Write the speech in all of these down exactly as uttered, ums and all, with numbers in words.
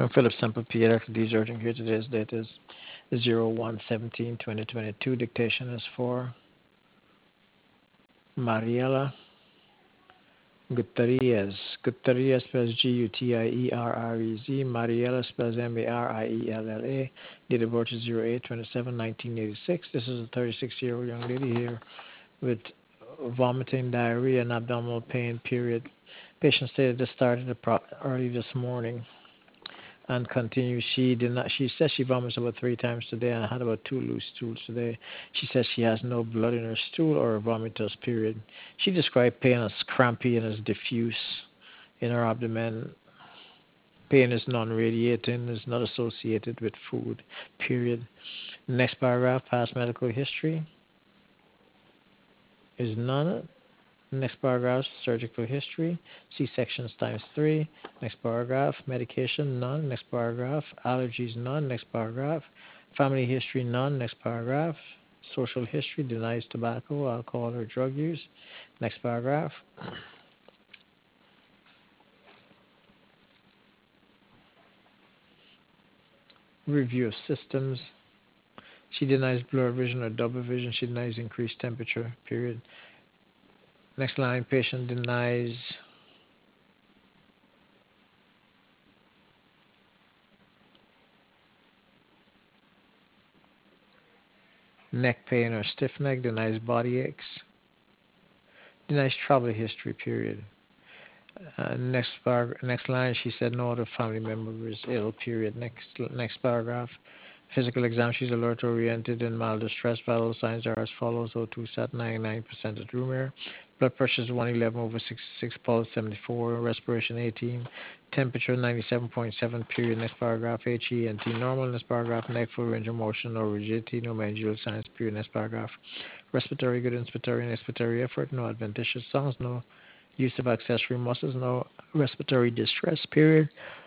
I'm Philip Semple, pediatric urgent care. Today's date is zero one seventeen twenty twenty-two. Dictation is for Mariela Gutierrez. Gutierrez spells G U T I E R R E Z. Mariela spells M A R I E L L A. Date of birth is zero eight twenty-seven nineteen eighty-six. This is a thirty-six-year-old young lady here with vomiting, diarrhea, and abdominal pain, period. Patient stated this started early this morning and continues. She did not. She says she vomits about three times today and had about two loose stools today. She says she has no blood in her stool or vomitus. Period. She described pain as crampy and as diffuse in her abdomen. Pain is non-radiating. Is not associated with food. Period. Next paragraph. Past medical history is none. Next paragraph, surgical history, C-sections times three. Next paragraph, medication, none. Next paragraph, allergies, none. Next paragraph, family history, none. Next paragraph, social history, denies tobacco, alcohol, or drug use. Next paragraph, review of systems. She denies blurred vision or double vision. She denies increased temperature, period. Next line, patient denies neck pain or stiff neck, denies body aches, denies travel history, period. Uh, next par- next line, she said no other family member is ill. Period. Next next paragraph. Physical exam. She's alert oriented and mild distress. Vital signs are as follows: O two sat ninety-nine percent at room air. Blood pressure is one eleven over sixty-six. Pulse seventy-four. Respiration eighteen. Temperature ninety-seven point seven. Period. Next paragraph. H E N T normal. Next paragraph. Neck full range of motion. No rigidity. No mandibular signs. Period. Next paragraph. Respiratory good. Inspiratory and expiratory effort. No adventitious sounds. No use of accessory muscles, no respiratory distress, period.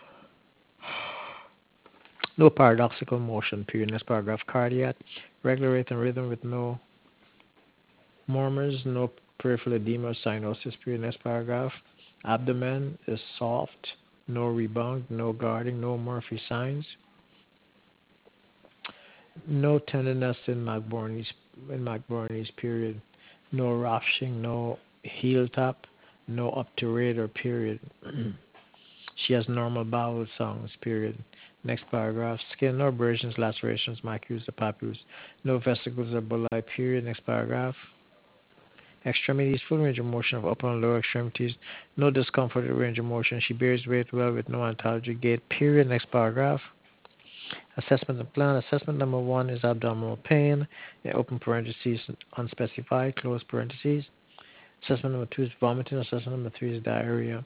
No paradoxical motion, period. Next paragraph, cardiac, regular rate and rhythm with no murmurs, no peripheral edema or cyanosis, period. Next paragraph, abdomen is soft, no rebound, no guarding, no Murphy signs, no tenderness in McBurney's, in McBurney's, period. No rafting, no heel tap, no obturator, period. She has normal bowel sounds, period. Next paragraph. Skin, no abrasions, lacerations, macules, or papules. No vesicles or bulli, period. Next paragraph. Extremities, full range of motion of upper and lower extremities. No discomfort or range of motion. She bears weight well with no ontology gait, period. Next paragraph. Assessment and plan. Assessment number one is abdominal pain. In open parentheses, unspecified, close parentheses. Assessment number two is vomiting. Assessment number three is diarrhea.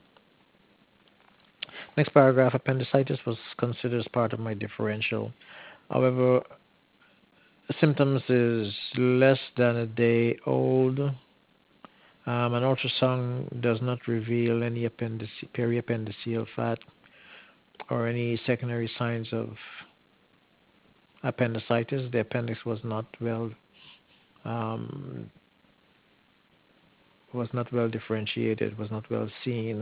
Next paragraph, appendicitis was considered as part of my differential. However, symptoms is less than a day old. Um, an ultrasound does not reveal any appendice- periappendiceal fat or any secondary signs of appendicitis. The appendix was not well um, was not well differentiated, was not well seen.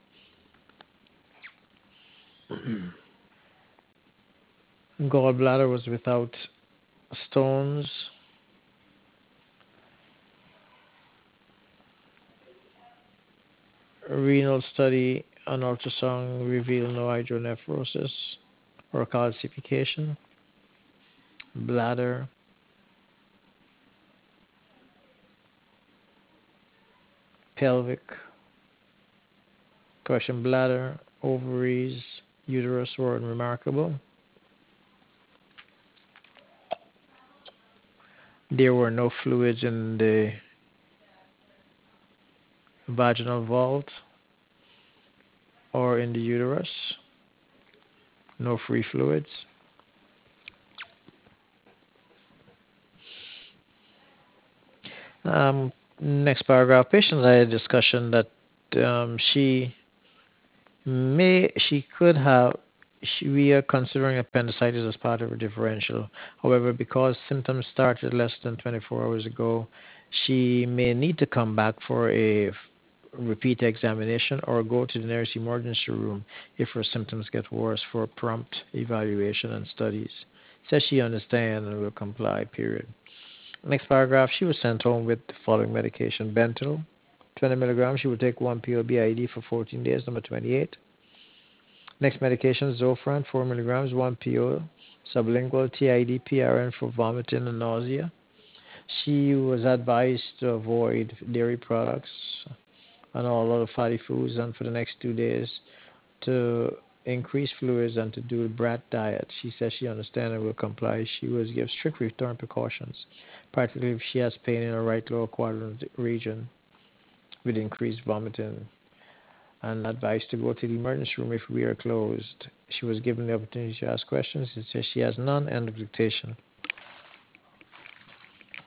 Gallbladder was without stones. Renal study on ultrasound revealed no hydronephrosis or calcification. Bladder, pelvic, correction, bladder, ovaries, uterus were unremarkable. There were no fluids in the vaginal vault or in the uterus. No free fluids. Um, Next paragraph. Patients had a discussion that um, she may, she could have, she, we are considering appendicitis as part of her differential. However, because symptoms started less than twenty-four hours ago, she may need to come back for a repeat examination or go to the nearest emergency room if her symptoms get worse for prompt evaluation and studies. Says she understands and will comply, period. Next paragraph, she was sent home with the following medication: Bentyl, twenty milligrams. She would take one pill B I D for fourteen days, number twenty-eight. Next medication, Zofran, four milligrams, one pill, sublingual, T I D, P R N for vomiting and nausea. She was advised to avoid dairy products and all other fatty foods, and for the next two days to increase fluids and to do a brat diet. She says she understands and will comply. She was given strict return precautions, particularly if she has pain in her right lower quadrant region with increased vomiting, and advised to go to the emergency room if we are closed. She was given the opportunity to ask questions. It says she has none. End of dictation.